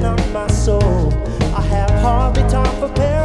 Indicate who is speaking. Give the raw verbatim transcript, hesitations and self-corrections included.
Speaker 1: on my soul. I have hardly time for paradise.